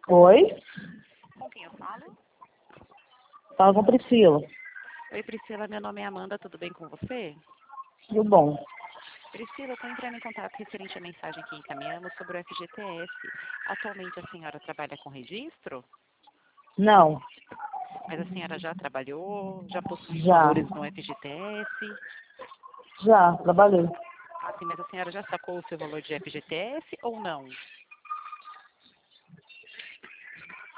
Oi? Com quem eu falo? Fala com a Priscila. Oi, Priscila, meu nome é Amanda, tudo bem com você? Tudo bom? Priscila, eu estou entrando em contato referente à mensagem que encaminhamos sobre o FGTS. Atualmente a senhora trabalha com registro? Não, Mas a senhora já trabalhou, já possui os já. valores no FGTS? Já, trabalhei. Assim, mas a senhora já sacou o seu valor de FGTS ou não?